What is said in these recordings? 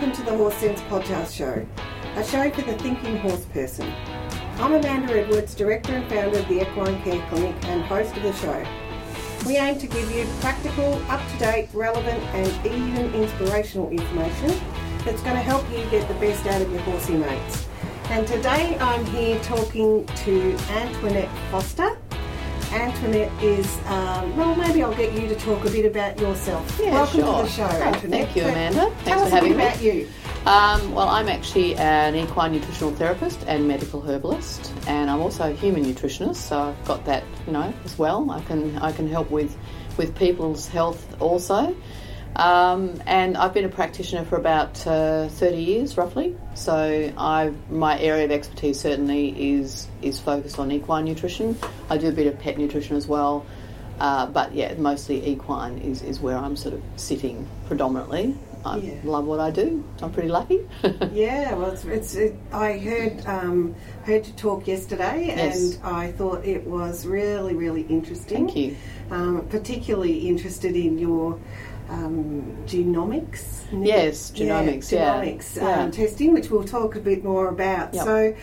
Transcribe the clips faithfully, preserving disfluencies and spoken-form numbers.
welcome to the Horse Sense Podcast Show, a show for the thinking horse person. I'm Amanda Edwards, Director and Founder of the Equine Care Clinic and host of the show. We aim to give you practical, up-to-date, relevant and even inspirational information that's going to help you get the best out of your horsey mates. And today I'm here talking to Antoinette Foster. Antoinette is, um, well, maybe I'll get you to talk a bit about yourself. Yeah, Welcome sure. to the show, Oh, Antoinette. thank you, Amanda. So, Thanks tell for us having a bit me. about you. Um, well, I'm actually an equine nutritional therapist and medical herbalist, and I'm also a human nutritionist, so I've got that, you know, as well. I can I can help with, with people's health also. Um, and I've been a practitioner for about uh, thirty years, roughly. So I my area of expertise certainly is is focused on equine nutrition. I do a bit of pet nutrition as well, uh, but yeah, mostly equine is, is where I'm sort of sitting predominantly. I Yeah. love what I do. I'm pretty lucky. Yeah, well, it's, it's it, I heard um, heard you talk yesterday, Yes. and I thought it was really, really interesting. Thank you. Um, particularly interested in your um, genomics. Yes, genomics, yeah. genomics Yeah. Um, testing, which we'll talk a bit more about. Yep. So,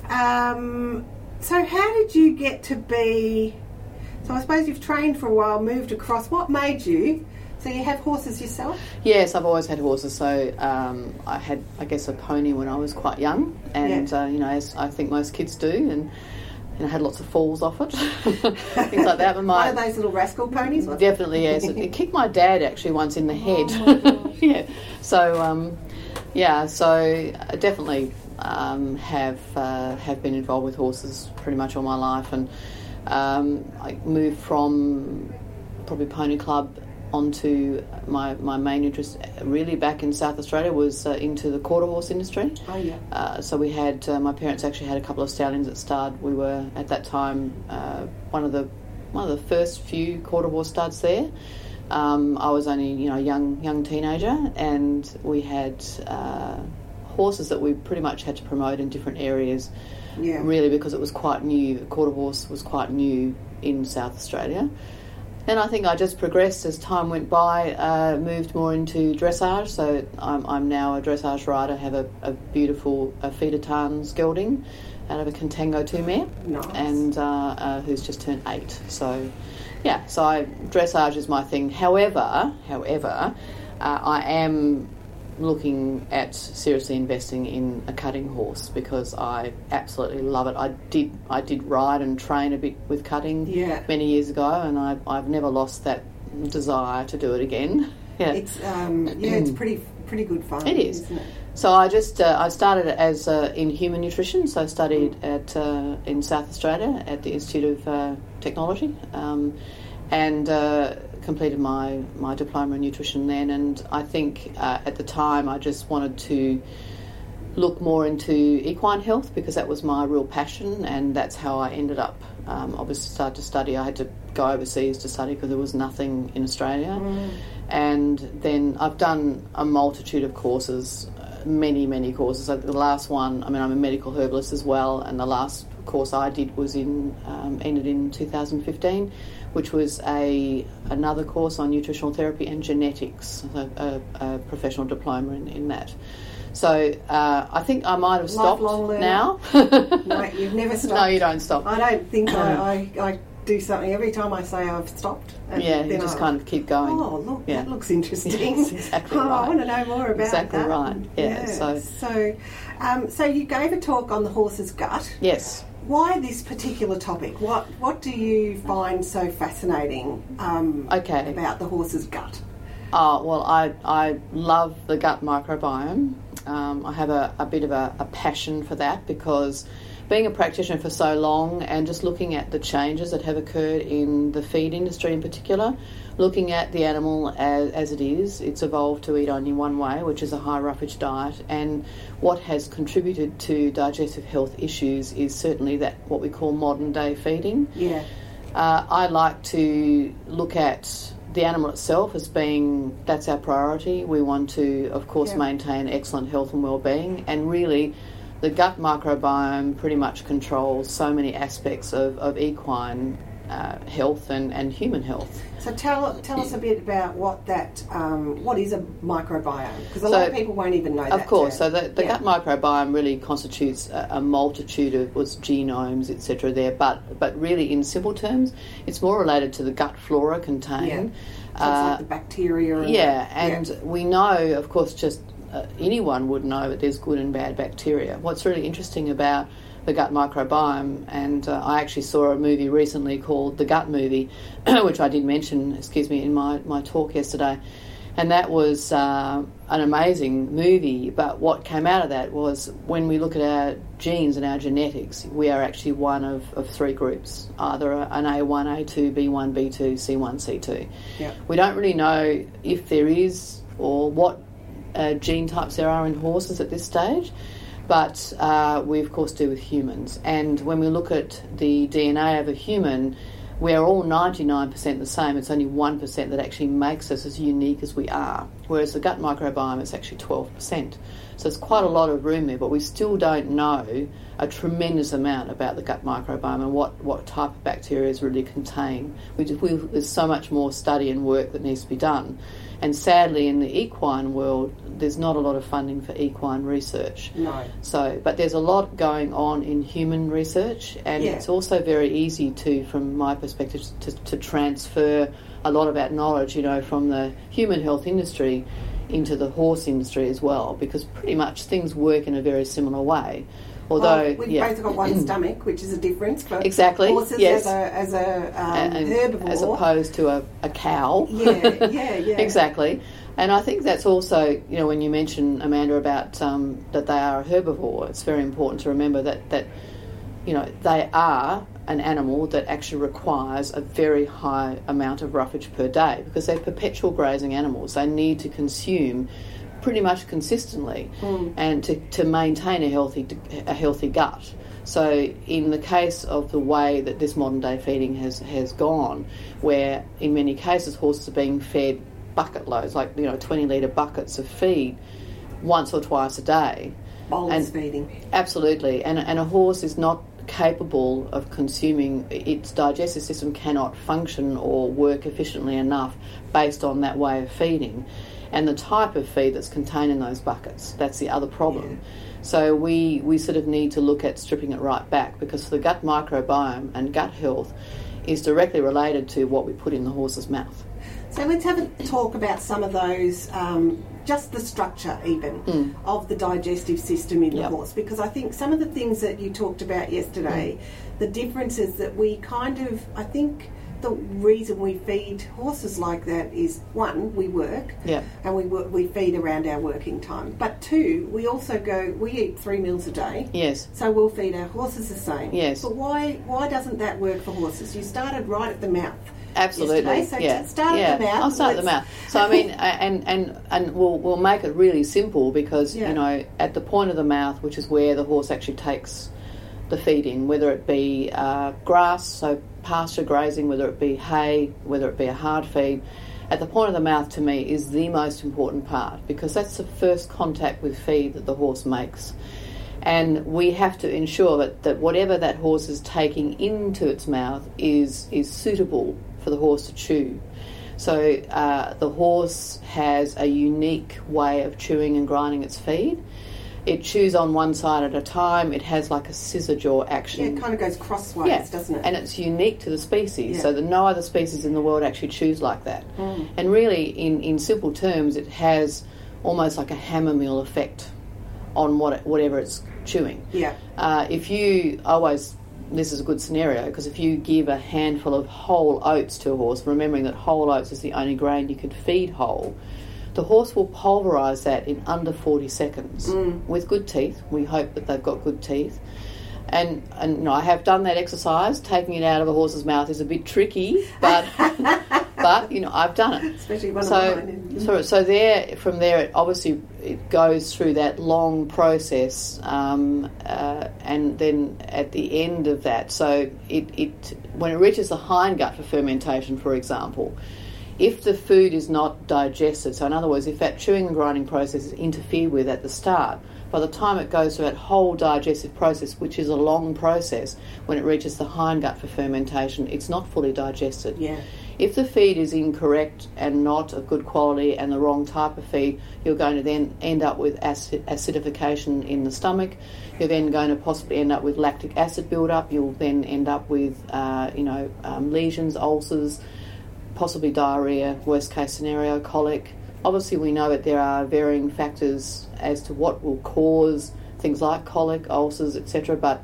um, so how did you get to be? So I suppose you've trained for a while, moved across. What made you? So you have horses yourself? Yes, I've always had horses. So um, I had, I guess, a pony when I was quite young, and Yeah. uh, you know, as I think most kids do, and you know, had lots of falls off it, things like that. But my One of those little rascal ponies? Was it? definitely, yes, it, it kicked my dad actually once in the head. Oh my gosh. Yeah. So um, yeah, so I definitely um, have uh, have been involved with horses pretty much all my life, and um, I moved from probably Pony Club onto my, my main interest really back in South Australia was uh, into the quarter horse industry. Oh yeah. Uh, so we had, uh, my parents actually had a couple of stallions at stud. We were at that time uh, one of the one of the first few quarter horse studs there. Um, I was only, you know, a young young teenager, and we had uh, horses that we pretty much had to promote in different areas. Yeah. Really, because it was quite new. Quarter horse was quite new in South Australia. And I think I just progressed as time went by, uh, moved more into dressage. So I'm, I'm now a dressage rider, have a, a beautiful a feeder tarns gelding out of a Contango two mare, Nice. and uh, uh, who's just turned eight. So yeah, so I, dressage is my thing. However, however, uh, I am looking at seriously investing in a cutting horse because I absolutely love it. I did I did ride and train a bit with cutting Yeah. many years ago, and I, I've never lost that desire to do it again. Yeah. It's um, yeah, it's pretty pretty good fun. It is. Isn't it? So I just uh, I started as uh, in human nutrition. So I studied at uh, in South Australia at the Institute of uh, Technology, um, and uh, completed my my diploma in nutrition then. And I think uh, at the time I just wanted to look more into equine health because that was my real passion, and that's how I ended up. Um, obviously, started to study. I had to go overseas to study because there was nothing in Australia. Mm. And then I've done a multitude of courses, uh, many, many courses. Like the last one, I mean, I'm a medical herbalist as well, and the last course I did was in um, ended in two thousand fifteen, which was a another course on nutritional therapy and genetics, a, a, a professional diploma in, in that. So uh, I think I might have stopped Lifelong learner. now. No, you've never stopped. No, you don't stop. I don't think I, I, I do something every time I say I've stopped. And Yeah, you then just I, kind of keep going. Oh, look, Yeah. that looks interesting. Yes, exactly oh, right. I want to know more about Exactly that. right. Yeah, so- so, um, so you gave a talk on the horse's gut. Yes. Why this particular topic? What What do you find so fascinating um, Okay. about the horse's gut? Oh, well, I, I love the gut microbiome. Um, I have a, a bit of a, a passion for that because being a practitioner for so long and just looking at the changes that have occurred in the feed industry in particular, looking at the animal as, as it is, it's evolved to eat only one way, which is a high roughage diet, and what has contributed to digestive health issues is certainly that what we call modern day feeding. Yeah. Uh, I like to look at the animal itself as being, that's our priority. We want to, of course, Yeah. maintain excellent health and well-being, and really the gut microbiome pretty much controls so many aspects of, of equine uh, health and, and human health. So tell tell us a bit about what that um, what is a microbiome, because a So, lot of people won't even know that. Of course, term. so the, the Yeah. gut microbiome really constitutes a, a multitude of was genomes, et cetera. There, but but really, in simple terms, it's more related to the gut flora contained. Yeah. So it's Uh, like the bacteria. And yeah, the, and yeah. we know, of course, just uh, anyone would know that there's good and bad bacteria. What's really interesting about the gut microbiome, and uh, I actually saw a movie recently called The Gut Movie, which I did mention, excuse me, in my, my talk yesterday, and that was uh, an amazing movie. But what came out of that was, when we look at our genes and our genetics, we are actually one of, of three groups, either an A one, A two, B one, B two, C one, C two. Yeah. We don't really know if there is or what uh, gene types there are in horses at this stage, but uh, we of course do with humans. And when we look at the D N A of a human, we're all ninety-nine percent the same. It's only one percent that actually makes us as unique as we are, whereas the gut microbiome is actually twelve percent. So it's quite a lot of room there, but we still don't know a tremendous amount about the gut microbiome and what, what type of bacteria is really contained. We, just, we, there's so much more study and work that needs to be done. And sadly, in the equine world, there's not a lot of funding for equine research. No. So, but there's a lot going on in human research, and Yeah. it's also very easy to, from my perspective, to, to transfer a lot of that knowledge, you know, from the human health industry into the horse industry as well, because pretty much things work in a very similar way. Although, well, we've yeah. both got one stomach, which is a difference for Exactly, horses yes. as a, as a um, and, herbivore. as opposed to a, a cow. Yeah, yeah, yeah. Exactly. And I think that's also, you know, when you mention, Amanda, about um, that they are a herbivore, it's very important to remember that, that, you know, they are an animal that actually requires a very high amount of roughage per day, because they're perpetual grazing animals. They need to consume pretty much consistently mm. and to, to maintain a healthy a healthy gut. So in the case of the way that this modern day feeding has, has gone, where in many cases horses are being fed bucket loads, like, you know, twenty litre buckets of feed once or twice a day. Bolus and feeding. Absolutely. And, and a horse is not capable of consuming, its digestive system cannot function or work efficiently enough based on that way of feeding. And the type of feed that's contained in those buckets, that's the other problem. Yeah. So we, we sort of need to look at stripping it right back, because the gut microbiome and gut health is directly related to what we put in the horse's mouth. So let's have a talk about some of those, um, just the structure even, mm. of the digestive system in yep. the horse, because I think some of the things that you talked about yesterday, mm. the differences that we kind of, I think the reason we feed horses like that is, one, we work, yeah. and we work, we feed around our working time, but two, we also go, we eat three meals a day, yes, so we'll feed our horses the same. Yes. But why why doesn't that work for horses? You started right at the mouth. Absolutely, so yeah. start yeah. at the mouth. I'll start at the mouth. So I mean, and and and we'll we'll make it really simple, because yeah. you know, at the point of the mouth, which is where the horse actually takes the feed in, whether it be uh, grass, so pasture grazing, whether it be hay, whether it be a hard feed, at the point of the mouth to me is the most important part, because that's the first contact with feed that the horse makes. And we have to ensure that, that whatever that horse is taking into its mouth is is suitable for the horse to chew. So uh, the horse has a unique way of chewing and grinding its feed. It chews on one side at a time. It has like a scissor jaw action. Yeah, it kind of goes crossways, yeah. doesn't it? And it's unique to the species, yeah. so that no other species in the world actually chews like that. Mm. And really, in, in simple terms, it has almost like a hammer mill effect on what it, whatever it's chewing. Yeah. Uh, if you always, this is a good scenario, because if you give a handful of whole oats to a horse, remembering that whole oats is the only grain you could feed whole, the horse will pulverise that in under forty seconds mm. with good teeth. We hope that they've got good teeth. And, and you know, I have done that exercise. Taking it out of a horse's mouth is a bit tricky, but but you know, I've done it. Especially one so, of mine. so so there, from there, it obviously it goes through that long process, um, uh, and then at the end of that, so it, it when it reaches the hindgut for fermentation, for example, if the food is not digested, so in other words, if that chewing and grinding process is interfered with at the start, by the time it goes through that whole digestive process, which is a long process, when it reaches the hindgut for fermentation, it's not fully digested. Yeah. If the feed is incorrect and not of good quality and the wrong type of feed, you're going to then end up with acid, acidification in the stomach. You're then going to possibly end up with lactic acid build-up. You'll then end up with, uh, you know, um, lesions, ulcers, possibly diarrhoea, worst case scenario, colic. Obviously, we know that there are varying factors as to what will cause things like colic, ulcers, et cetera. But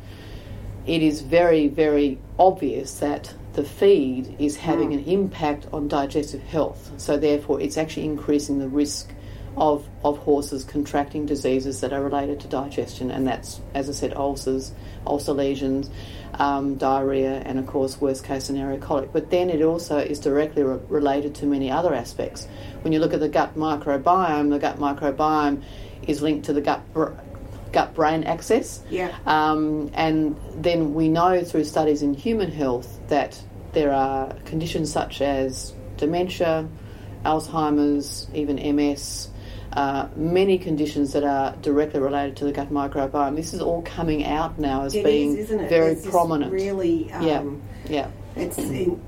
it is very, very obvious that the feed is having mm. an impact on digestive health. So therefore, it's actually increasing the risk of of horses contracting diseases that are related to digestion, and that's, as I said, ulcers, ulcer lesions, um, diarrhoea, and of course, worst case scenario, colic. But then it also is directly re- related to many other aspects. When you look at the gut microbiome, the gut microbiome is linked to the gut br- gut-brain axis. Yeah. Um, and then we know through studies in human health that there are conditions such as dementia, Alzheimer's, even M S, uh, many conditions that are directly related to the gut microbiome. This is all coming out now as it being is, isn't it? very it's prominent. Really, um, yeah, yeah. It's. In,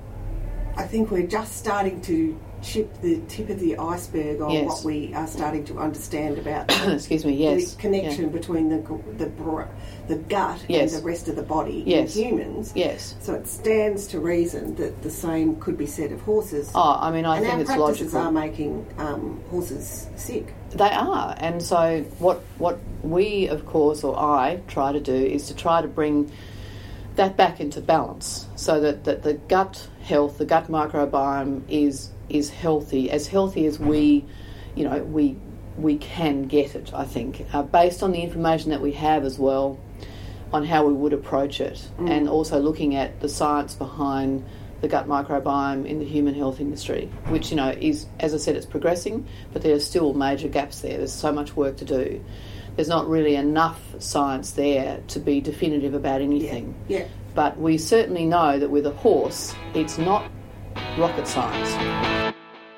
I think we're just starting to chip the tip of the iceberg on yes. what we are starting to understand about. Excuse me. Yes. The connection yeah. between the the the gut yes. and the rest of the body yes. in humans. Yes. So it stands to reason that the same could be said of horses. Oh, I mean, I and think our it's practices logical. are making um, horses sick. They are, and so what what we, of course, or I try to do is to try to bring that back into balance, so that, that the gut health, the gut microbiome is is healthy, as healthy as we, you know, we we can get it. I think, uh, based on the information that we have as well, on how we would approach it, mm. and also looking at the science behind the gut microbiome in the human health industry, which, you know, is, as I said, it's progressing, but there are still major gaps there. There's so much work to do. There's not really enough science there to be definitive about anything. Yeah. Yeah. But we certainly know that with a horse, it's not rocket science.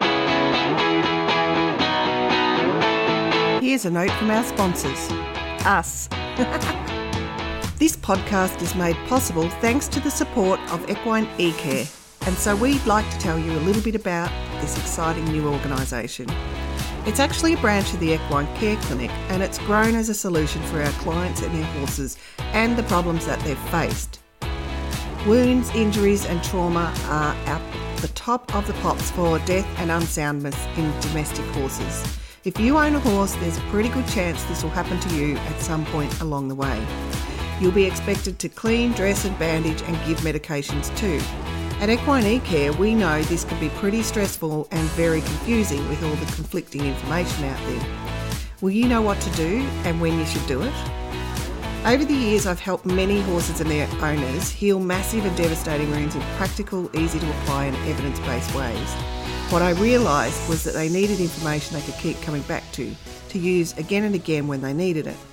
Here's a note from our sponsors, us. This podcast is made possible thanks to the support of Equine eCare, and so we'd like to tell you a little bit about this exciting new organisation. It's actually a branch of the Equine Care Clinic, and it's grown as a solution for our clients and their horses and the problems that they've faced. Wounds, injuries and trauma are at the top of the pops for death and unsoundness in domestic horses. If you own a horse, there's a pretty good chance this will happen to you at some point along the way. You'll be expected to clean, dress and bandage and give medications too. At Equine eCare, we know this can be pretty stressful and very confusing with all the conflicting information out there. Will you know what to do and when you should do it? Over the years, I've helped many horses and their owners heal massive and devastating wounds in practical, easy to apply and evidence-based ways. What I realised was that they needed information they could keep coming back to, to use again and again when they needed it.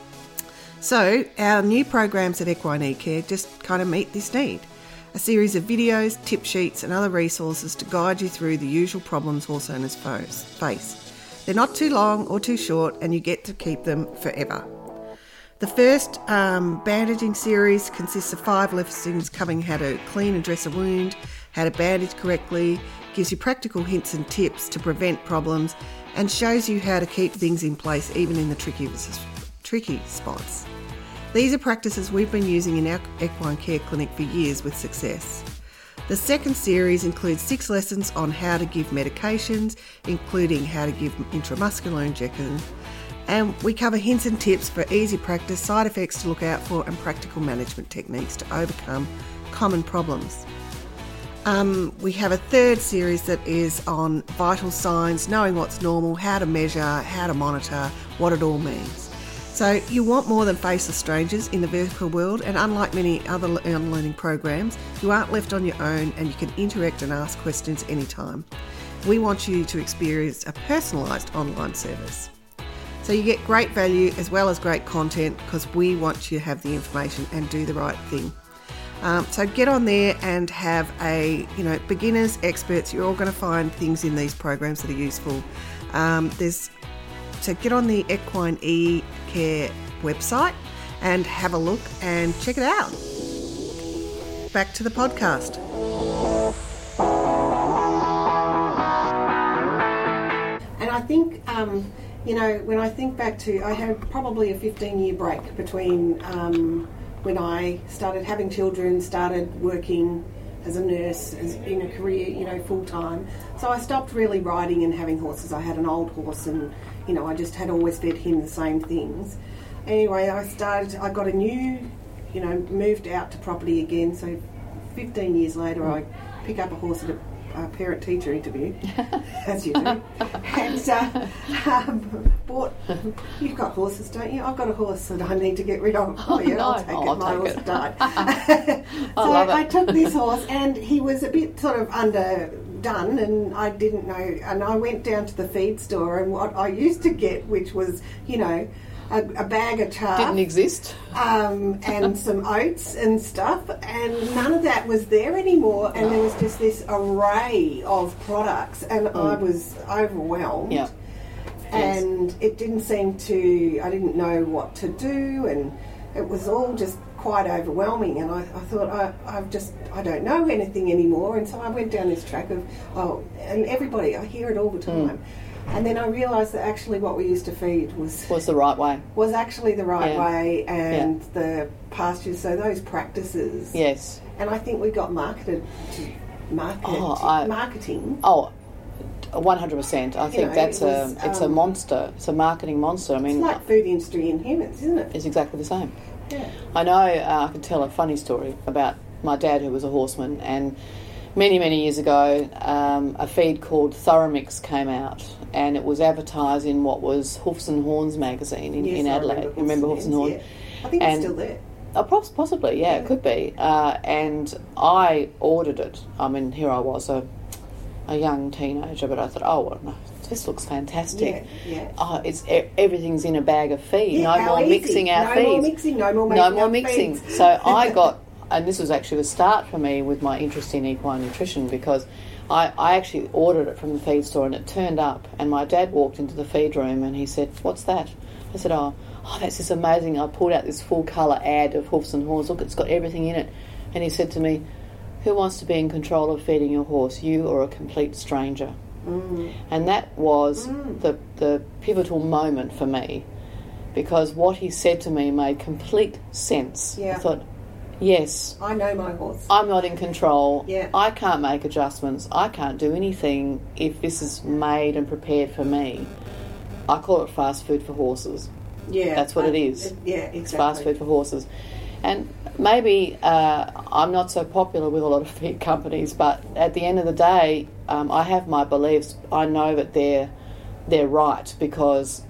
So our new programs at Equine eCare just kind of meet this need. A series of videos, tip sheets and other resources to guide you through the usual problems horse owners face. They're not too long or too short, and you get to keep them forever. The first um, bandaging series consists of five lessons covering how to clean and dress a wound, how to bandage correctly, gives you practical hints and tips to prevent problems, and shows you how to keep things in place even in the tricky, tricky spots. These are practices we've been using in our Equine Care Clinic for years with success. The second series includes six lessons on how to give medications, including how to give intramuscular injections, and we cover hints and tips for easy practice, side effects to look out for, and practical management techniques to overcome common problems. Um, we have a third series that is on vital signs, knowing what's normal, how to measure, how to monitor, what it all means. So you want more than faceless strangers in the vertical world, and unlike many other learning programs, you aren't left on your own and you can interact and ask questions anytime. We want you to experience a personalised online service. So you get great value as well as great content, because we want you to have the information and do the right thing. Um, so get on there and have a, you know, beginners, experts, you're all going to find things in these programs that are useful. Um, there's So get on the Equine E-Care website and have a look and check it out. Back to the podcast. And I think, um, you know, when I think back to, I had probably a fifteen-year break between um, when I started having children, started working as a nurse, as in a career, you know, full-time. So I stopped really riding and having horses. I had an old horse and, you know, I just had always fed him the same things. Anyway, I started, I got a new, you know, moved out to property again. So fifteen years later, I pick up a horse at a, a parent-teacher interview, as you do. And uh, um, bought, you've got horses, don't you? I've got a horse that I need to get rid of. Oh, yeah, no. I'll take oh, it. I'll My take horse it. died. I So love it. I took this horse and he was a bit sort of underdone and I didn't know. And I went down to the feed store and what I used to get, which was, you know, a, a bag of chaff. Didn't exist. Um, and some oats and stuff, and none of that was there anymore. And there was just this array of products, and mm. I was overwhelmed. Yeah. And yes. it didn't seem to. I didn't know what to do, and it was all just quite overwhelming. And I, I thought, I, I've just, I don't know anything anymore. And so I went down this track of, oh, and everybody, I hear it all the time. Mm. And then I realised that actually what we used to feed was was the right way. Was actually the right yeah. way, and yeah. the pastures. So those practices. Yes. And I think we got marketed to market oh, I, marketing. Oh, one hundred percent. I think know, that's it was, a it's um, a monster. It's a marketing monster. I mean, it's like food industry in humans, isn't it? It's exactly the same. Yeah. I know. Uh, I can tell a funny story about my dad, who was a horseman, and many many years ago, um, a feed called Thoromix came out. And it was advertised in what was Hoofs and Horns magazine in, yes, in Adelaide. I remember, remember Hoofs and Horns? Yeah. I think and, it's still there. Oh, possibly, yeah, yeah, it could be. Uh, and I ordered it. I mean, here I was, a, a young teenager, but I thought, oh, well, no, this looks fantastic. Yeah, yeah. Oh, it's everything's in a bag of feed. Yeah, no more easy. mixing our no feeds. No more mixing. No more No more mixing. mixing. So I got, and this was actually the start for me with my interest in equine nutrition because. I, I actually ordered it from the feed store and it turned up and my dad walked into the feed room and he said, what's that? I said, oh, oh that's just amazing. I pulled out this full colour ad of Hoofs and Horns. Look, it's got everything in it. And he said to me, who wants to be in control of feeding your horse, you or a complete stranger? Mm. And that was mm. the, the pivotal moment for me because what he said to me made complete sense. Yeah. I thought, yes. I know my horse. I'm not in control. Yeah. I can't make adjustments. I can't do anything if this is made and prepared for me. I call it fast food for horses. Yeah. That's what I, it is. It, yeah, exactly. It's fast food for horses. And maybe uh, I'm not so popular with a lot of feed companies, but at the end of the day, um, I have my beliefs. I know that they're, they're right because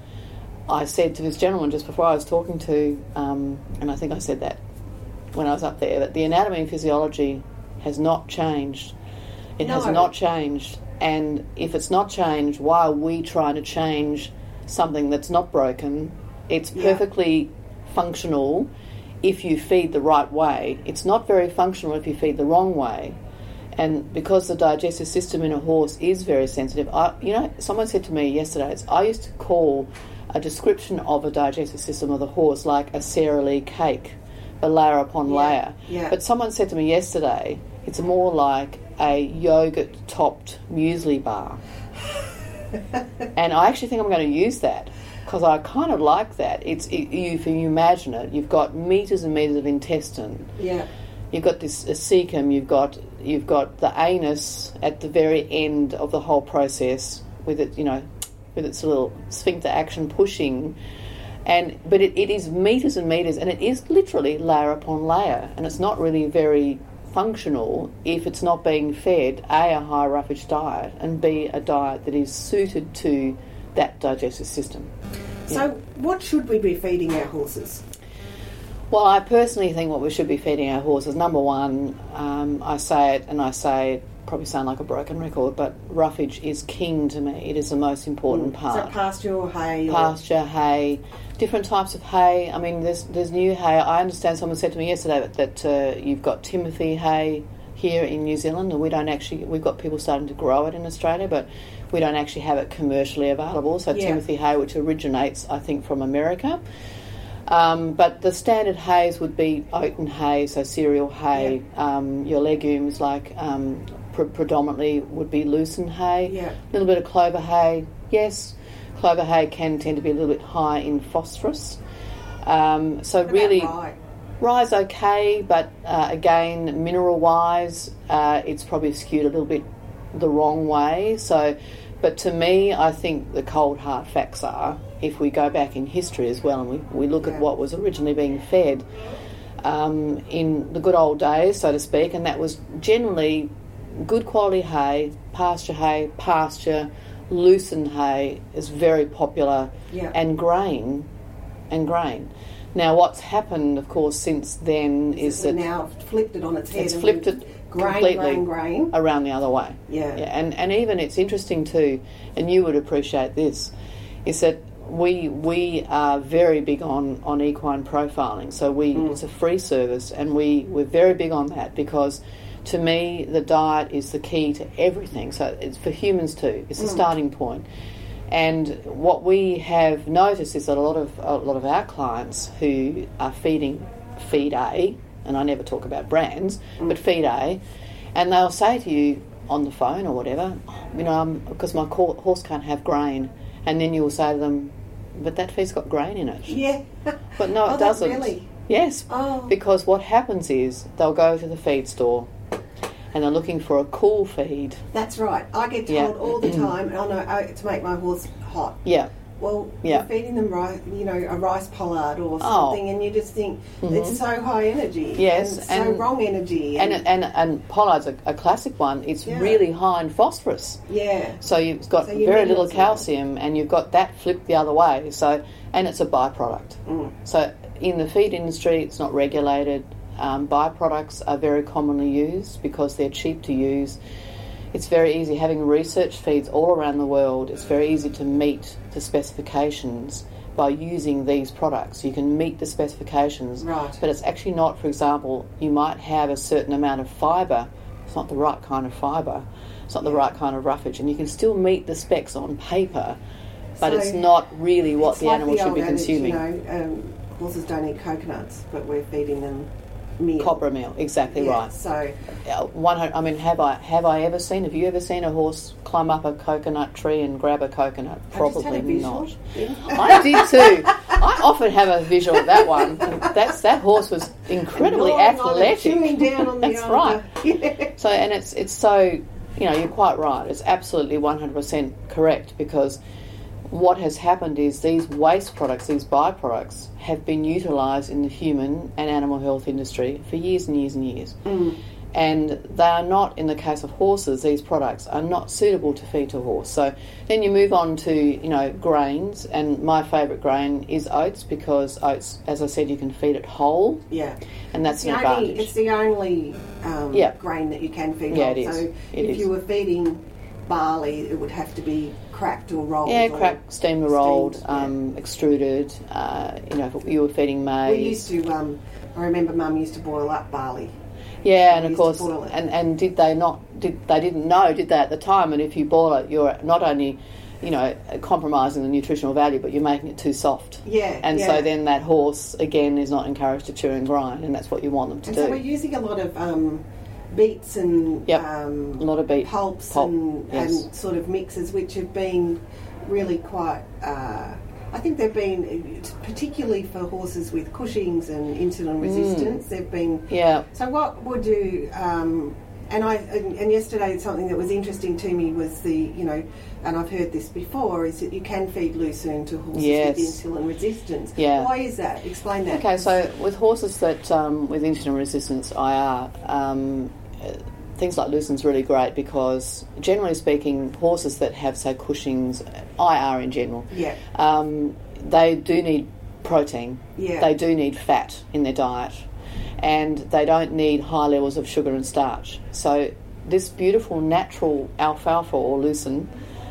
I said to this gentleman just before I was talking to, um, and I think I said that, when I was up there, that the anatomy and physiology has not changed. It no. has not changed. And if it's not changed, why are we trying to change something that's not broken? It's perfectly yeah. functional if you feed the right way. It's not very functional if you feed the wrong way. And because the digestive system in a horse is very sensitive, I, you know, someone said to me yesterday, I used to call a description of a digestive system of the horse like a Sara Lee cake. A layer upon yeah, layer. Yeah. But someone said to me yesterday, it's more like a yogurt-topped muesli bar. And I actually think I'm going to use that because I kind of like that. It's it, you, if you imagine it, you've got metres and metres of intestine. Yeah. You've got this uh, cecum. You've got you've got the anus at the very end of the whole process with it, you know, with its little sphincter action pushing. And but it, it is metres and metres, and it is literally layer upon layer, and it's not really very functional if it's not being fed A, a high roughage diet, and B, a diet that is suited to that digestive system. So yeah. what should we be feeding our horses? Well, I personally think what we should be feeding our horses, number one, um, I say it and I say it probably sound like a broken record, but roughage is king to me. It is the most important Mm. part. So pasture or hay? Or... Pasture, hay, different types of hay. I mean, there's there's new hay. I understand someone said to me yesterday that, that uh, you've got Timothy hay here in New Zealand, and we don't actually, we've got people starting to grow it in Australia, but we don't actually have it commercially available. So Yeah. Timothy hay, which originates, I think, from America. Um, but the standard hays would be oaten hay, so cereal hay. Um, your legumes, like um, pr- predominantly, would be lucerne hay. Yeah. A little bit of clover hay. Yes, clover hay can tend to be a little bit high in phosphorus. Um, so What really, about rye? rye's okay, but uh, again, mineral-wise, uh, it's probably skewed a little bit the wrong way. So, but to me, I think the cold hard facts are, if we go back in history as well and we, we look Yeah. at what was originally being fed um, in the good old days, so to speak, and that was generally good quality hay, pasture hay, pasture, lucerne hay is very popular, Yeah. and grain, and grain. Now, what's happened, of course, since then is We've that now flipped it on its head. it's and flipped we've- it grain, completely grain, grain. around the other way. Yeah. Yeah, and, and even it's interesting too, and you would appreciate this, is that we we are very big on, on equine profiling. So we Mm. it's a free service, and we, we're very big on that because to me the diet is the key to everything. So it's for humans too. It's the Mm. starting point. And what we have noticed is that a lot of a lot of our clients who are feeding Feed A, and I never talk about brands, Mm. but Feed A, and they'll say to you on the phone or whatever, oh, you know, um, because my co- horse can't have grain, and then you'll say to them, but that feed's got grain in it. Yeah. But no, Oh, it that doesn't. really? Yes, Oh. because what happens is they'll go to the feed store and they're looking for a cool feed. That's right. I get told Yeah. all the time, oh no, oh, to make my horse hot. Yeah. Well, Yeah. you're feeding them rice, you know, a rice pollard or Oh. something, and you just think Mhm. it's so high energy. Yes, and so and- wrong energy. And and and pollard's a, a classic one. It's Yeah. really high in phosphorus. yeah, So you've got So you very need little lots of that. calcium, and you've got that flipped the other way. So, and it's a byproduct. Mm. So in the feed industry, it's not regulated. Um, byproducts are very commonly used because they're cheap to use. It's very easy, having research feeds all around the world, it's very easy to meet the specifications by using these products. You can meet the specifications, Right. but it's actually not, for example, you might have a certain amount of fibre. It's not the right kind of fibre. It's not the right kind of roughage, and you can still meet the specs on paper, but So it's not really what it's the like animal the should old be adage, consuming. You know, um, horses don't eat coconuts, but we're feeding them meal. Copra meal, exactly Yeah, right. So Uh, one, hun- I mean, have I have I ever seen? Have you ever seen a horse climb up a coconut tree and grab a coconut? I just had Probably a visual. not. Yeah. I did too. I often have a visual of that one. That's that horse was incredibly Gnawing on it, athletic. chewing down on the That's old- right. Yeah. So, and it's it's so, you know, you're quite right. It's absolutely one hundred percent correct, because what has happened is these waste products, these byproducts, have been utilised in the human and animal health industry for years and years and years. Mm. And they are not, in the case of horses, these products are not suitable to feed to a horse. So then you move on to, you know, grains, and my favourite grain is oats, because oats, as I said, you can feed it whole, Yeah. and that's It's an the only, advantage. it's the only um, Yeah. grain that you can feed Yeah, on. it is. So It if is. you were feeding barley, it would have to be cracked or rolled. Yeah, or cracked, steamed or rolled, steamed, yeah. um, extruded. Uh, you know, if you were feeding maize. We used to. Um, I remember Mum used to boil up barley. Yeah, and We of used to course, boil it. and, and did they not? Did they didn't know? Did they at the time? And if you boil it, you're not only, you know, compromising the nutritional value, but you're making it too soft. Yeah. And yeah. so then that horse again is not encouraged to chew and grind, and that's what you want them to And do. so we're using a lot of um, beets and Yep. um, A lot of beet pulps pulp, and, yes. and sort of mixes, which have been really quite. Uh, I think they've been, particularly for horses with Cushing's and insulin resistance, they've been. Yeah. So what would you? Um, and I and, and yesterday something that was interesting to me was the you know, and I've heard this before, is that you can feed lucerne to horses Yes. with insulin resistance. Yeah. Why is that? Explain that. Okay, so with horses that um, with insulin resistance I R, um, uh, things like lucerne's really great, because generally speaking, horses that have, say, Cushing's, I R in general, Yeah. um, they do need protein. Yeah. They do need fat in their diet, and they don't need high levels of sugar and starch. So this beautiful natural alfalfa or lucerne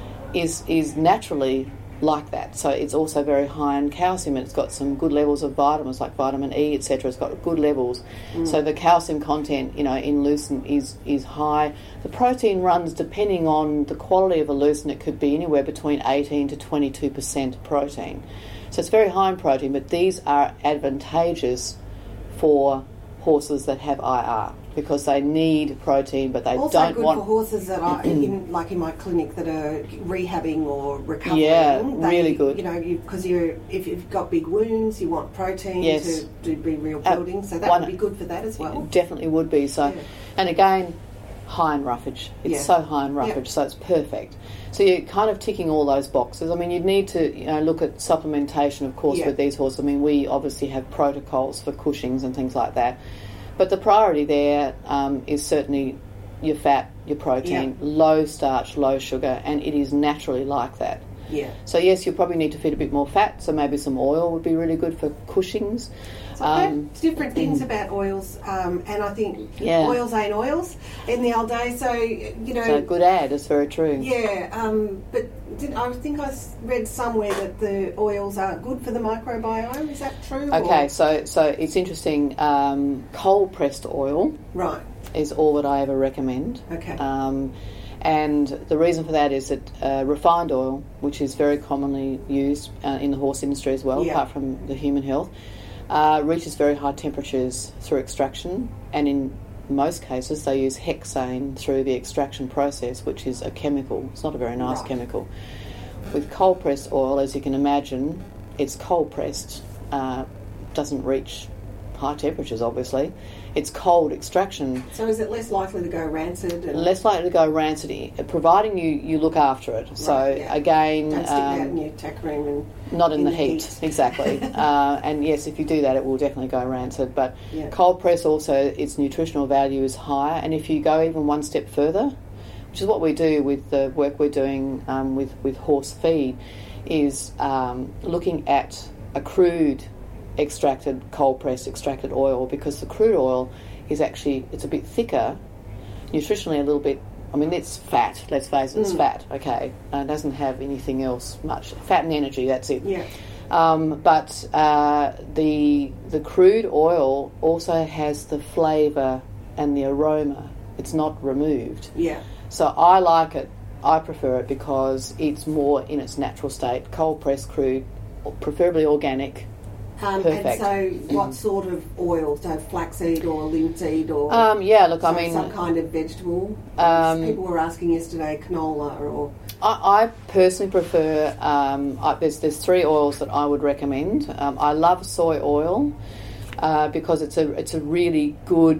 is is naturally like that. So it's also very high in calcium, and it's got some good levels of vitamins like vitamin E, et cetera. It's got good levels. Mm. So the calcium content, you know, in lucerne is is high. The protein runs, depending on the quality of a lucerne, it could be anywhere between eighteen to twenty-two percent protein. So it's very high in protein, but these are advantageous for horses that have I R because they need protein, but they also don't good want... for horses that are, in, like in my clinic, that are rehabbing or recovering. Yeah, they, really good. You know, because you, you're if you've got big wounds, you want protein yes. to, to be real building, uh, so that one, would be good for that as well. Definitely would be. So, yeah. And again, high in roughage. It's yeah. so high in roughage, yeah. so it's perfect. So you're kind of ticking all those boxes. I mean, you'd need to, you know, look at supplementation, of course, yeah. with these horses. I mean, we obviously have protocols for Cushing's and things like that. But the priority there um, is certainly your fat, your protein, yeah. low starch, low sugar, and it is naturally like that. Yeah. So yes, you probably need to feed a bit more fat, so maybe some oil would be really good for Cushing's. So I've um, heard different things about oils, um, and I think yeah. oils ain't oils in the old days. So you know, so good ad. It's very true. Yeah, um, but did, I think I read somewhere that the oils aren't good for the microbiome. Is that true? Okay, or? so so it's interesting. Um, cold pressed oil, right, is all that I ever recommend. Okay. Um, And the reason for that is that uh, refined oil, which is very commonly used uh, in the horse industry as well, yeah. apart from the human health, uh, reaches very high temperatures through extraction, and in most cases they use hexane through the extraction process, which is a chemical. It's not a very nice right. chemical. With cold pressed oil, as you can imagine, it's cold pressed, uh, doesn't reach high temperatures obviously. It's cold extraction. So is it less likely to go rancid? And less likely to go rancid, providing you, you look after it. Right, so yeah. again, don't stick um, that in your tack room and not in, in the, the heat, heat. exactly. uh, and yes, if you do that, it will definitely go rancid. But yeah. cold press also, its nutritional value is higher. And if you go even one step further, which is what we do with the work we're doing um, with with horse feed, is um, looking at a crude extracted, cold pressed extracted oil, because the crude oil is actually, it's a bit thicker, nutritionally a little bit, I mean, it's fat, let's face it, it's mm. fat, okay, uh, it doesn't have anything else much, fat and energy, that's it. Yeah. Um, but uh, the the crude oil also has the flavour and the aroma, it's not removed. Yeah. So I like it, I prefer it because it's more in its natural state, cold pressed crude, preferably organic. Um, Perfect. And so, what sort of oil? So, flaxseed or linseed or um, yeah, look, some, I mean, some kind of vegetable. Um, People were asking yesterday, canola or. I, I personally prefer. Um, I, there's there's three oils that I would recommend. Um, I love soy oil uh, because it's a it's a really good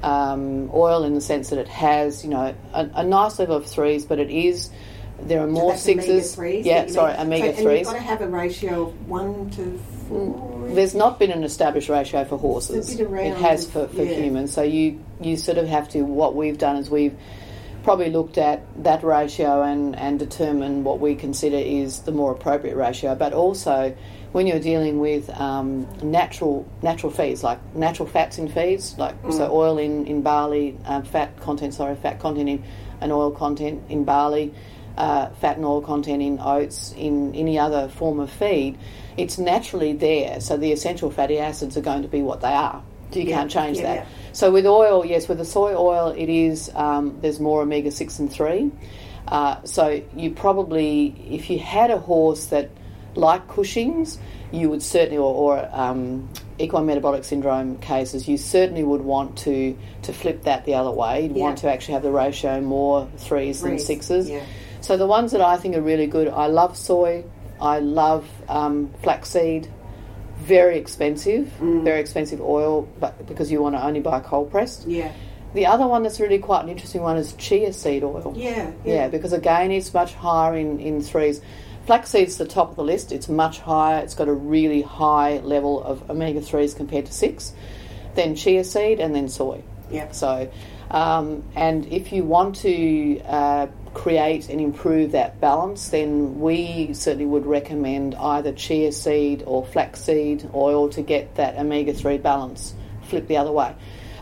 um, oil in the sense that it has, you know, a, a nice level of threes, but it is. There are more so sixes. Omega threes yeah, sorry, omega so, threes. And you've got to have a ratio of one to four. There's not been an established ratio for horses. It's a bit around, it has for, for yeah. humans. So you, you sort of have to, what we've done is we've probably looked at that ratio and, and determined what we consider is the more appropriate ratio. But also, when you're dealing with um, natural natural feeds, like natural fats in feeds, like mm. so oil in, in barley, um, fat content, sorry, fat content in, and oil content in barley, Uh, fat and oil content in oats, in any other form of feed, it's naturally there. So the essential fatty acids are going to be what they are. You yeah, can't change yeah, that. Yeah. So with oil, yes, with the soy oil, it is um, there's more omega six and three. Uh, so you probably, if you had a horse that like Cushing's, you would certainly, or, or um, equine metabolic syndrome cases, you certainly would want to to flip that the other way. You'd yeah. want to actually have the ratio more threes, threes. than sixes. Yeah. So the ones that I think are really good, I love soy, I love um, flaxseed, very expensive, mm. very expensive oil, but because you want to only buy cold pressed. Yeah. The other one that's really quite an interesting one is chia seed oil. Yeah, yeah. Yeah, because again it's much higher in, in threes. Flaxseed's the top of the list, it's much higher, it's got a really high level of omega threes compared to six, then chia seed and then soy. Yeah. So, um, and if you want to uh, create and improve that balance, then we certainly would recommend either chia seed or flaxseed oil to get that omega three balance, flip the other way.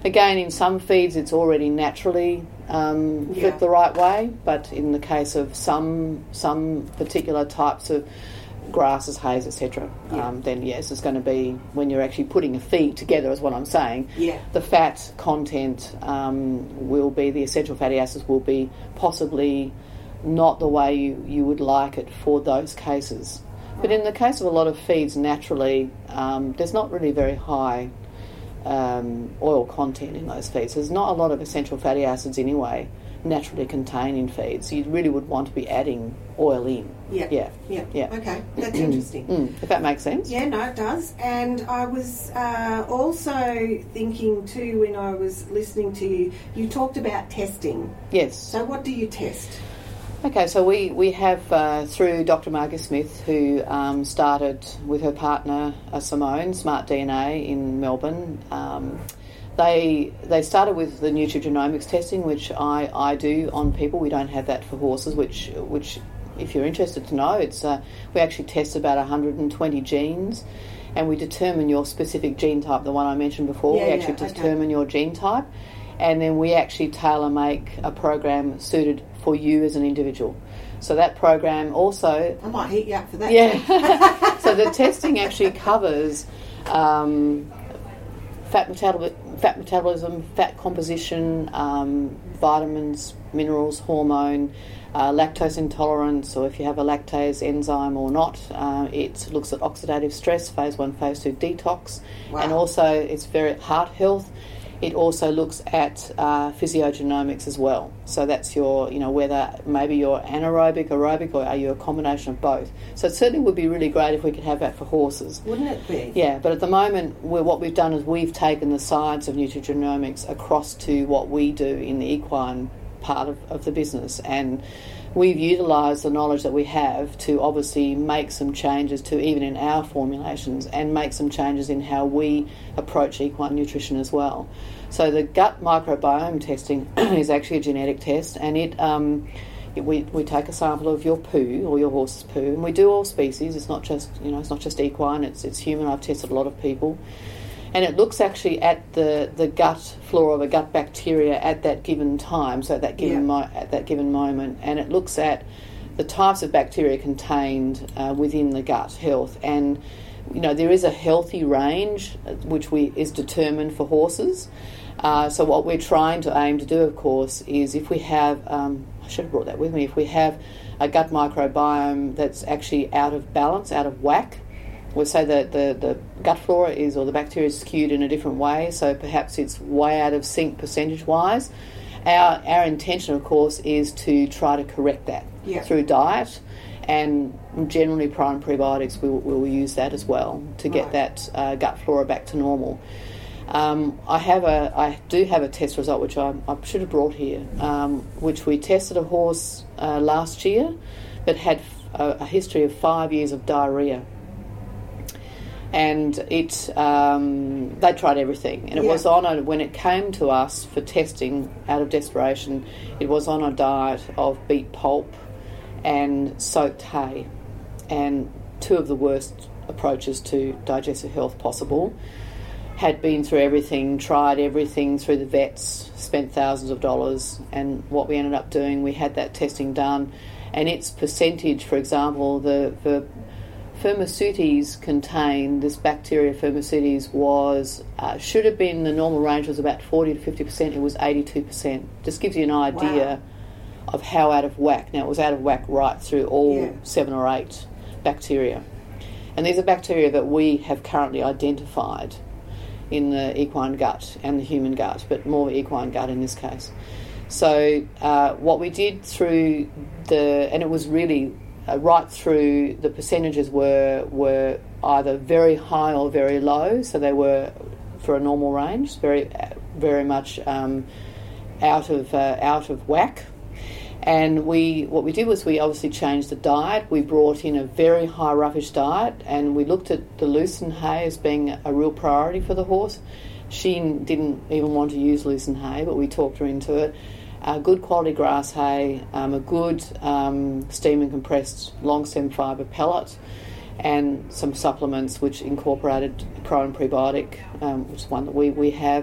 Again, in some feeds it's already naturally um, Yeah. flipped the right way, but in the case of some some particular types of grasses, hays, et cetera, Yeah. um, then yes, it's going to be, when you're actually putting a feed together, is what I'm saying, Yeah. the fat content um, will be, the essential fatty acids will be possibly not the way you, you would like it for those cases. But in the case of a lot of feeds, naturally, um, there's not really very high um, oil content in those feeds. There's not a lot of essential fatty acids anyway, naturally contained in feeds. So you really would want to be adding oil in. Yeah. Yeah. Yeah. Yeah. Okay, that's interesting. Mm, if that makes sense. Yeah, no, it does. And I was uh, also thinking too, when I was listening to you, you talked about testing. Yes. So what do you test? Okay, so we, we have, uh, through Doctor Margaret Smith, who um, started with her partner uh, Simone, Smart D N A in Melbourne, um, they they started with the nutrigenomics testing, which I, I do on people. We don't have that for horses, which, which if you're interested to know, it's uh, we actually test about one hundred twenty genes, and we determine your specific gene type, the one I mentioned before. Yeah, we yeah, actually okay. determine your gene type, and then we actually tailor-make a program suited for you as an individual. So that program also... I might hit you up for that. Yeah. So the testing actually covers um, fat, metabol- fat metabolism, fat composition, um, vitamins, minerals, hormone, uh, lactose intolerance, or if you have a lactase enzyme or not. Uh, it looks at oxidative stress, phase one, phase two detox, Wow. and also it's very heart health. It also looks at uh, physiogenomics as well. So that's your, you know, whether maybe you're anaerobic, aerobic, or are you a combination of both. So it certainly would be really great if we could have that for horses. Wouldn't it be? Yeah, but at the moment, we're, what we've done is we've taken the science of nutrigenomics across to what we do in the equine part of, of the business, and we've utilised the knowledge that we have to obviously make some changes to even in our formulations and make some changes in how we approach equine nutrition as well. So the gut microbiome testing is actually a genetic test, and it, um, it we, we take a sample of your poo or your horse's poo, and we do all species. It's not just, you know, it's not just equine. It's it's human. I've tested a lot of people. And it looks actually at the, the gut flora, the gut bacteria at that given time, so at that given Yeah. mo- at that given moment, and it looks at the types of bacteria contained uh, within the gut health. And you know, there is a healthy range uh, which we is determined for horses. Uh, so what we're trying to aim to do, of course, is if we have, um, I should have brought that with me, if we have a gut microbiome that's actually out of balance, out of whack. We'll say that the, the gut flora is, or the bacteria is skewed in a different way, so perhaps it's way out of sync percentage-wise. Our our intention, of course, is to try to correct that Yeah. through diet, and generally prior and prebiotics, we will we'll use that as well to get Right. that uh, gut flora back to normal. Um, I have a, I do have a test result which I, I should have brought here, um, which we tested a horse uh, last year that had a, a history of five years of diarrhoea. And it, um, they tried everything, and it Yeah. was on a, when it came to us for testing out of desperation, it was on a diet of beet pulp and soaked hay, and two of the worst approaches to digestive health possible. Had been through everything, tried everything through the vets, spent thousands of dollars, and what we ended up doing, we had that testing done, and its percentage, for example, the, the Firmicutes contained, this bacteria Firmicutes was, uh, should have been, the normal range was about forty to fifty percent, it was eighty-two percent. Just gives you an idea Wow. of how out of whack. Now, it was out of whack right through all Yeah. seven or eight bacteria. And these are bacteria that we have currently identified in the equine gut and the human gut, but more equine gut in this case. So uh, what we did through the, and it was really uh, right through, the percentages were were either very high or very low, so they were for a normal range, very very much um, out of uh, out of whack. And we, what we did was we obviously changed the diet. We brought in a very high roughage diet, and we looked at the lucerne hay as being a real priority for the horse. She didn't even want to use lucerne hay, but we talked her into it. A good quality grass hay, um, a good um, steam and compressed long stem fibre pellet, and some supplements which incorporated pro and prebiotic, um, which is one that we, we have.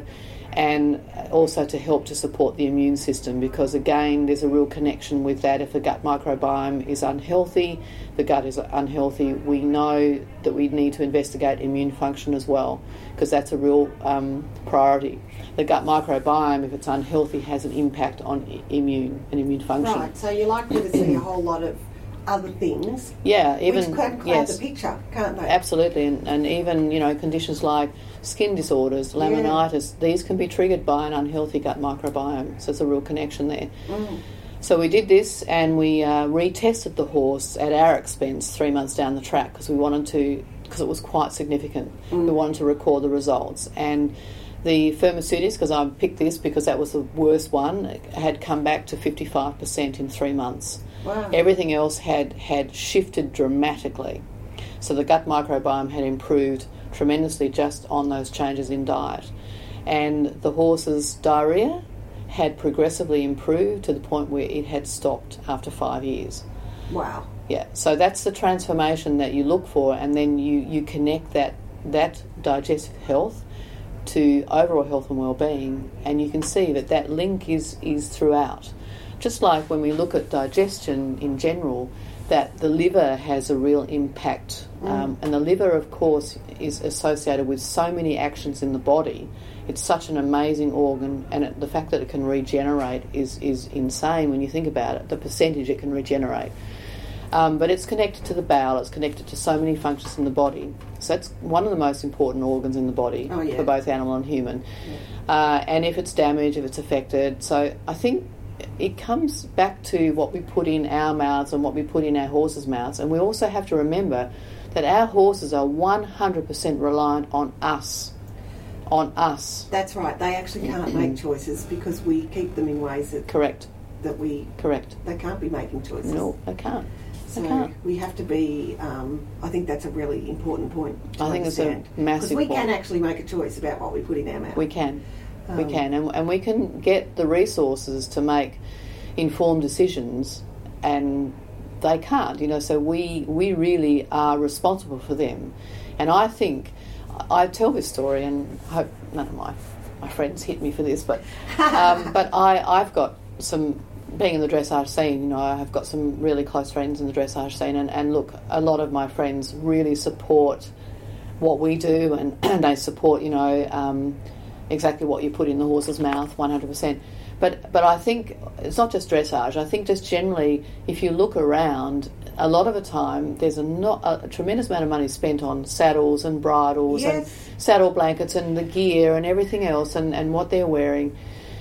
and also to help to support the immune system, because again there's a real connection with that. If the gut microbiome is unhealthy, the gut is unhealthy, we know that we need to investigate immune function as well, because that's a real um, priority. The gut microbiome, if it's unhealthy, has an impact on I- immune and immune function. Right, so you're likely to see a whole lot of other things, yeah, even which can cloud yes, the picture, can't they? absolutely, and, and even you know conditions like skin disorders, laminitis, yeah. these can be triggered by an unhealthy gut microbiome. So it's a real connection there. Mm. So we did this, and we uh, retested the horse at our expense three months down the track, because we wanted to, because it was quite significant. Mm. We wanted to record the results, and the Firmicutes, because I picked this because that was the worst one, had come back to fifty-five percent in three months. Wow. Everything else had, had shifted dramatically. So the gut microbiome had improved tremendously just on those changes in diet. And the horse's diarrhoea had progressively improved to the point where it had stopped after five years. Wow. Yeah, so that's the transformation that you look for, and then you, you connect that, that digestive health to overall health and well-being, and you can see that that link is, is throughout. Just like when we look at digestion in general, that the liver has a real impact. Mm. Um, and the liver, of course, is associated with so many actions in the body. It's such an amazing organ, and it, the fact that it can regenerate is, is insane when you think about it, the percentage it can regenerate. Um, but it's connected to the bowel, it's connected to so many functions in the body. So that's one of the most important organs in the body oh, yeah. for both animal and human. Yeah. Uh, and if it's damaged, if it's affected, so I think it comes back to what we put in our mouths and what we put in our horses' mouths. And we also have to remember that our horses are one hundred percent reliant on us. On us. That's right. They actually can't make choices because we keep them in ways that... Correct. That we... Correct. They can't be making choices. No, they can't. So they can't. we have to be... Um, I think that's a really important point to I think understand. it's a massive point. Because we point. can actually make a choice about what we put in our mouth. We can. Um, we can. And, and we can get the resources to make informed decisions, and they can't, you know, so we we really are responsible for them. And I think, I tell this story, and I hope none of my, my friends hit me for this, but um, but I, I've got some, being in the dressage scene, you know, I've got some really close friends in the dressage scene, and, and look, a lot of my friends really support what we do, and, and they support, you know, um, exactly what you put in the horse's mouth, one hundred percent. But but I think it's not just dressage. I think just generally, if you look around, a lot of the time there's a, not, a, a tremendous amount of money spent on saddles and bridles yes. and saddle blankets and the gear and everything else, and, and what they're wearing.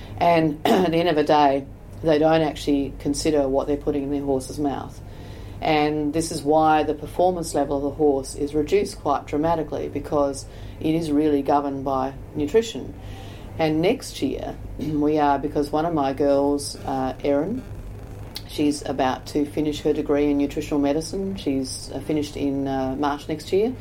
And at the end of the day, they don't actually consider what they're putting in their horse's mouth. And this is why the performance level of the horse is reduced quite dramatically, because it is really governed by nutrition. And next year we are, because one of my girls, uh, Erin, she's about to finish her degree in nutritional medicine. She's uh, finished in uh, March next year.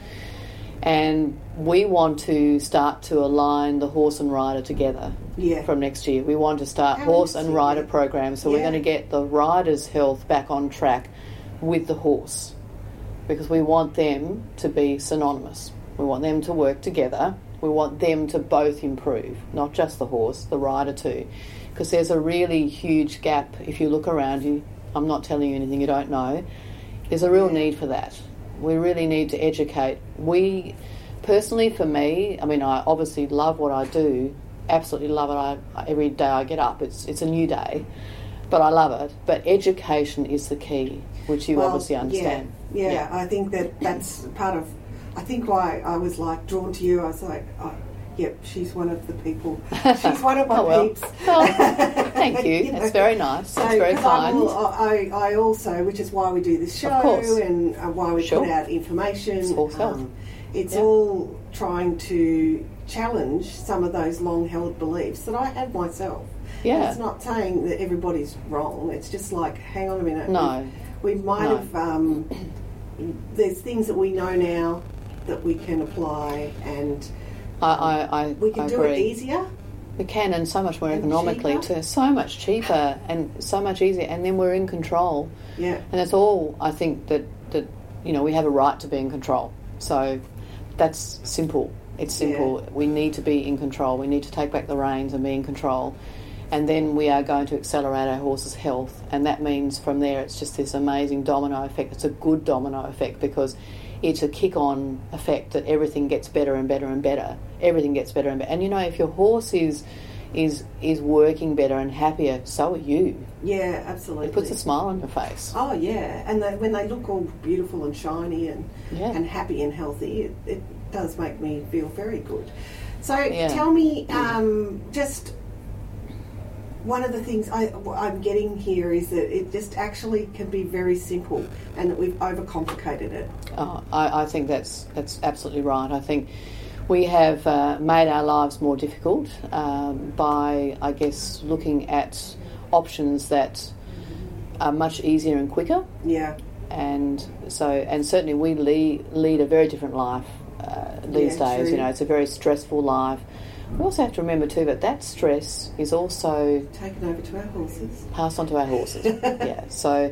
And we want to start to align the horse and rider together yeah. from next year. We want to start How horse and rider yeah. programs. So yeah. we're going to get the rider's health back on track with the horse, because we want them to be synonymous. We want them to work together. We want them to both improve, not just the horse, the rider too. Because there's a really huge gap. If you look around you, I'm not telling you anything you don't know, there's a real need for that. We really need to educate. We, personally for me, I mean, I obviously love what I do, absolutely love it. I, every day I get up, it's it's a new day, but I love it. But education is the key, which you well, obviously understand. Yeah, yeah, yeah, I think that that's part of, I think why I was like drawn to you. I was like, oh, yep, she's one of the people. She's one of my oh, well. peeps. Well, thank you. you That's know? very nice. So, That's very kind. I, I, I also, which is why we do this show, Of course. and uh, why we Sure. put out information. It's horse health. Um, it's Yeah. all trying to challenge some of those long-held beliefs that I had myself. Yeah. And it's not saying that everybody's wrong. It's just like, hang on a minute. No. We, we might No. have. Um, there's things that we know now that we can apply, and I, I, I, we can I do agree. it easier. We can, and so much more And economically cheaper. too. So much cheaper and so much easier, and then we're in control. Yeah. And that's all. I think that, that you know, we have a right to be in control. So that's simple. It's simple. Yeah. We need to be in control. We need to take back the reins and be in control. And then we are going to accelerate our horse's health. And that means from there it's just this amazing domino effect. It's a good domino effect because it's a kick-on effect that everything gets better and better and better. Everything gets better and better. And, you know, if your horse is is is working better and happier, so are you. Yeah, absolutely. It puts a smile on your face. Oh, yeah. And they, when they look all beautiful and shiny and, yeah. and happy and healthy, it, it does make me feel very good. So yeah. tell me, um, just... one of the things I, I'm getting here is that it just actually can be very simple and that we've overcomplicated it. Oh, I, I think that's that's absolutely right. I think we have uh, made our lives more difficult um, by, I guess, looking at options that are much easier and quicker. Yeah. And so, and certainly we lead, lead a very different life uh, these yeah, days. True. You know, it's a very stressful life. We also have to remember too that that stress is also taken over to our horses, passed on to our horses. yeah. So,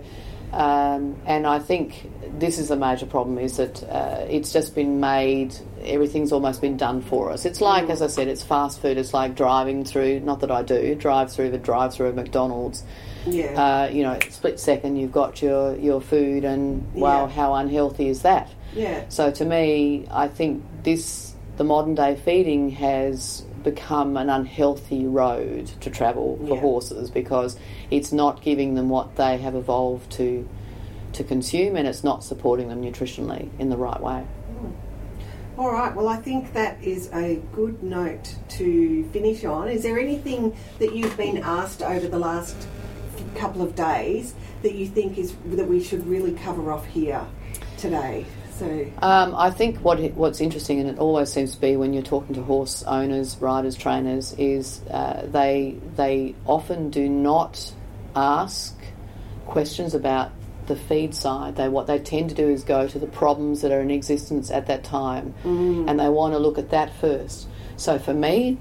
um, and I think this is a major problem: is that uh, it's just been made. Everything's almost been done for us. It's like, mm. as I said, it's fast food. It's like driving through. Not that I do drive through the drive through of McDonald's. Yeah. Uh, you know, split second, you've got your your food, and wow, yeah. how unhealthy is that? Yeah. So to me, I think this. The modern day feeding has become an unhealthy road to travel for yeah. horses because it's not giving them what they have evolved to to consume, and it's not supporting them nutritionally in the right way. Mm. All right, well I think that is a good note to finish on. Is there anything that you've been asked over the last couple of days that you think is that we should really cover off here today? So. Um, I think what what's interesting, and it always seems to be when you're talking to horse owners, riders, trainers, is uh, they they often do not ask questions about the feed side. They what they tend to do is go to the problems that are in existence at that time, mm. and they want to look at that first. So for me,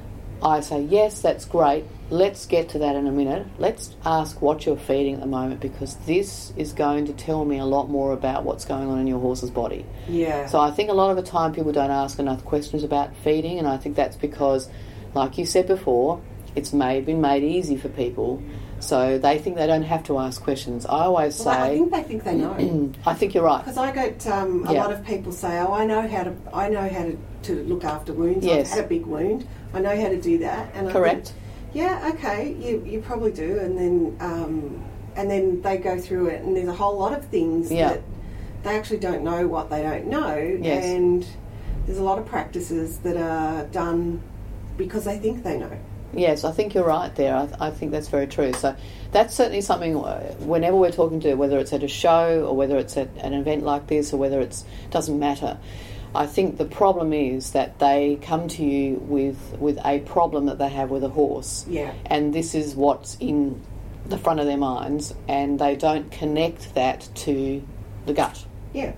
I say yes, that's great. Let's get to that in a minute. Let's ask what you're feeding at the moment, because this is going to tell me a lot more about what's going on in your horse's body. Yeah. So I think a lot of the time people don't ask enough questions about feeding, and I think that's because, like you said before, it's made, been made easy for people, so they think they don't have to ask questions. I always well, say... I think they think they know. I think you're right. Because I get um, a yeah. lot of people say, oh, I know how to I know how to, to look after wounds. Yes. I've had a big wound. I know how to do that. And Correct. I think, yeah, okay, you you probably do, and then um, and then they go through it, and there's a whole lot of things yeah. that they actually don't know what they don't know, yes. and there's a lot of practices that are done because they think they know. Yes, I think you're right there. I, I think that's very true. So that's certainly something, uh, whenever we're talking to, whether it's at a show or whether it's at an event like this or whether it's, doesn't matter. I think the problem is that they come to you with with a problem that they have with a horse. Yeah. And this is what's in the front of their minds, and they don't connect that to the gut. Yeah.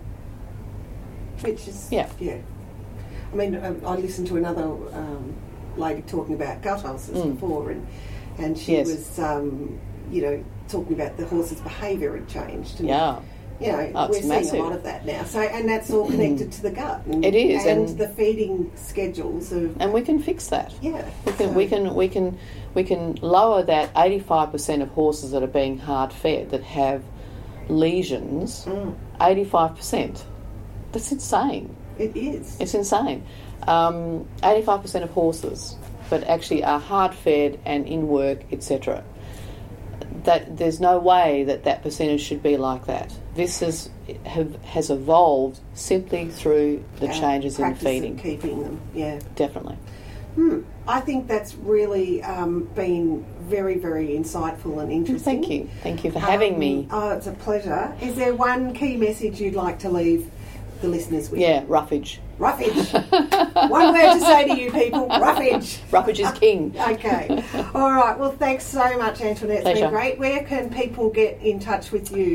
Which is... Yeah. Yeah. I mean, I listened to another um, lady talking about gut ulcers mm. before, and, and she yes. was, um, you know, talking about the horse's behaviour had changed. And, yeah. You know, oh, we're massive. seeing a lot of that now. So, and that's all connected to the gut. And, it is, and, and the feeding schedules of. And we can fix that. Yeah, we can. So. We can. We can. We can lower that. Eighty-five percent of horses that are being hard fed that have lesions. Eighty-five mm. percent. That's insane. It is. It's insane. Um, Eighty-five percent of horses, but actually are hard fed and in work, et cetera. That there's no way that that percentage should be like that. This has have, has evolved simply through the uh, changes in feeding. Keeping them, yeah, definitely. Hmm. I think that's really um, been very, very insightful and interesting. Thank you. Thank you for having um, me. Oh, it's a pleasure. Is there one key message you'd like to leave the listeners with? Yeah, roughage. Roughage. One word to say to you people, roughage. Roughage is king. Okay. All right. Well, thanks so much, Antoinette. It's Pleasure. been great. Where can people get in touch with you?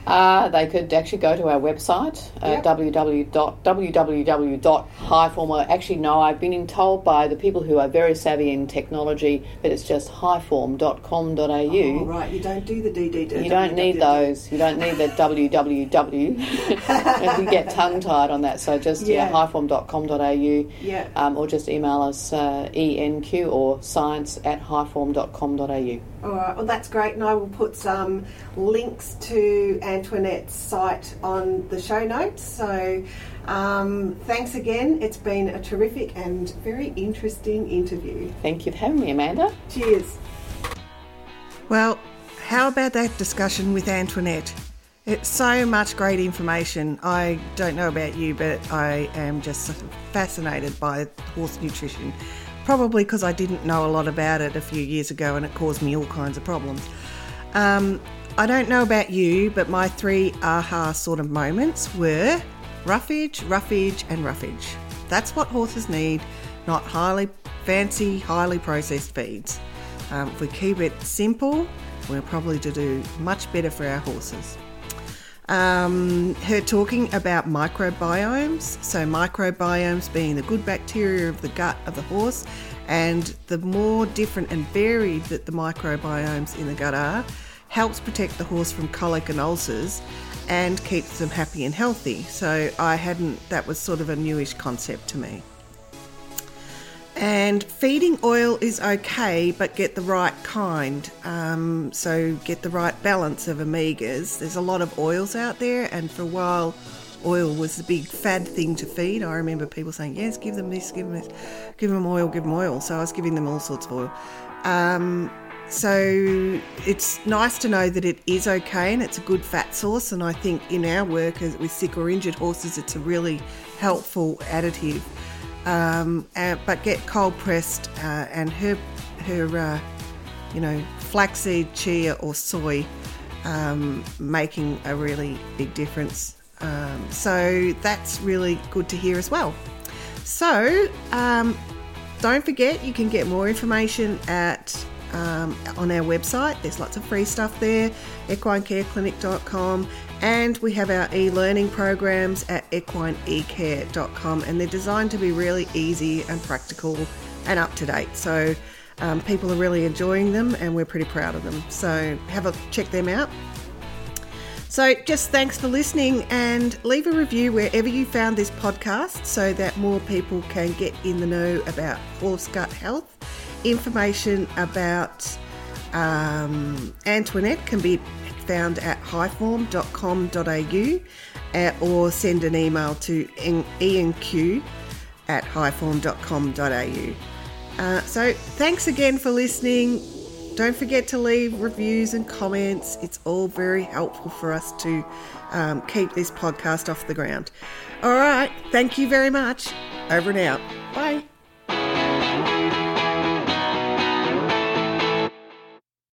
Uh, they could actually go to our website, uh, Yep. w w w dot highform. Well, actually, no, I've been told by the people who are very savvy in technology that it's just highform dot com dot a u. Oh, right, you don't do the D D D. You don't need those. You don't need the w w w. If you get tongue-tied on that, so just yeah. Yeah. highform dot com dot a u, Yeah. um, or just email us uh, E N Q or science at highform dot com dot a u. All right, well, that's great, and I will put some links to Antoinette's site on the show notes. So um, thanks again. It's been a terrific and very interesting interview. Thank you for having me, Amanda. Cheers. Well, how about that discussion with Antoinette? It's so much great information. I don't know about you, but I am just sort of fascinated by horse nutrition. Probably because I didn't know a lot about it a few years ago and it caused me all kinds of problems. Um, I don't know about you, but my three aha sort of moments were roughage, roughage and roughage. That's what horses need, not highly fancy, highly processed feeds. Um, if we keep it simple, we're probably to do much better for our horses. Um, her talking about microbiomes, so microbiomes being the good bacteria of the gut of the horse, and the more different and varied that the microbiomes in the gut are, helps protect the horse from colic and ulcers and keeps them happy and healthy. So I hadn't, that was sort of a newish concept to me. And feeding oil is okay, but get the right kind. Um, so get the right balance of omegas. There's a lot of oils out there, and for a while, oil was the big fad thing to feed. I remember people saying, yes, give them this, give them this, give them oil, give them oil. So I was giving them all sorts of oil. Um, so it's nice to know that it is okay and it's a good fat source. And I think in our work as with sick or injured horses, it's a really helpful additive. Um, uh, but get cold pressed uh, and her, her uh, you know, flaxseed, chia or soy um, making a really big difference. Um, so that's really good to hear as well. So um, don't forget, you can get more information at um, on our website. There's lots of free stuff there, equine care clinic dot com. And we have our e-learning programs at equine e care dot com, and they're designed to be really easy and practical and up to date. So um, people are really enjoying them and we're pretty proud of them. So have a check them out. So just thanks for listening, and leave a review wherever you found this podcast so that more people can get in the know about horse gut health. Information about um, Antoinette can be found at highform dot com dot a u uh, or send an email to E N Q at highform dot com dot a u. Uh, so thanks again for listening. Don't forget to leave reviews and comments. It's all very helpful for us to um, keep this podcast off the ground. All right. Thank you very much. Over and out. Bye.